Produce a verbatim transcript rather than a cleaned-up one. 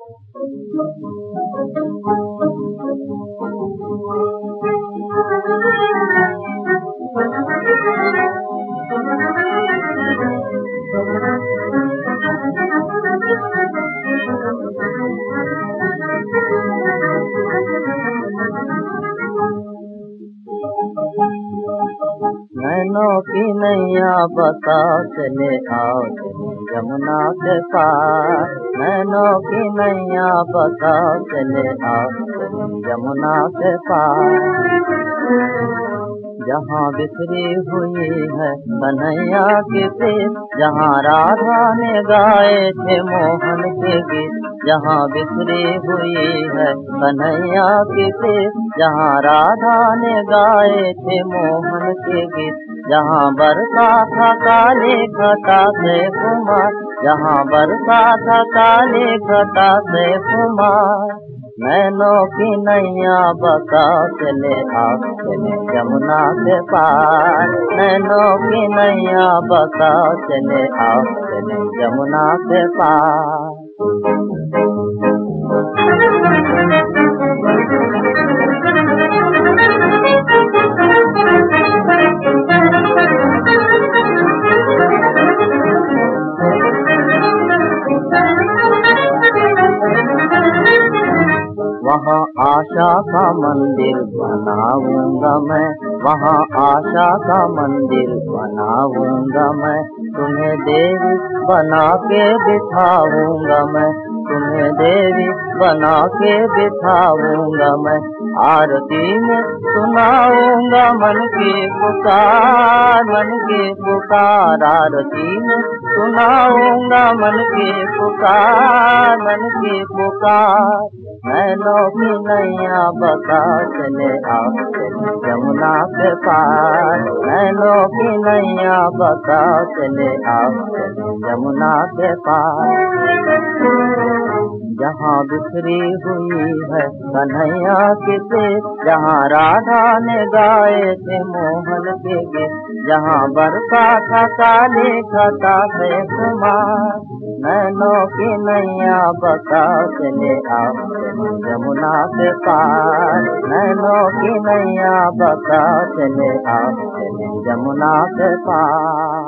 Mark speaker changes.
Speaker 1: नैनों की नैया बता चले आओ चले यमुना के पार। नैनों की नैया बता चले आओ चले यमुना के पार। जहाँ बिखरी हुई है कन्हैया के प्रेम, जहाँ राधा ने गाए थे मोहन के गीत। जहाँ बिखरी हुई है कन्हैया के प्रेम, जहाँ राधा ने गाए थे मोहन के गीत। जहाँ बरसा था काले घटा से कुमार, जहाँ बरसा था काले घटा से कुमार। नैनों की नैया बता चले आओ चले यमुना के पार। नैनों की नैया बता चले आओ चले यमुना के पार। वहाँ आशा का मंदिर बनाऊंगा मैं, वहाँ आशा का मंदिर बनाऊंगा मैं। तुम्हें देवी बना के बिठाऊंगा मैं, तुम्हें देवी बना के बिठाऊंगा मैं। आरती में सुनाऊंगा मन की पुकार, मन की पुकार। आरती में सुनाऊंगा मन की पुकार, मन की पुकार। नैनों की नैया बता चले आओ चले यमुना के पार। नैनों की नैया बता चले आओ चले यमुना के पार। जहाँ बिखरी हुई है कन्हैया के प्रेम, जहाँ राधा ने गाए थे मोहन के गीत। जहाँ बरसा था काले घटा से कुमार। नैनों की नैया बता चले आओ चले यमुना के पार। नैनों की नैया बता चले आओ चले यमुना के पार।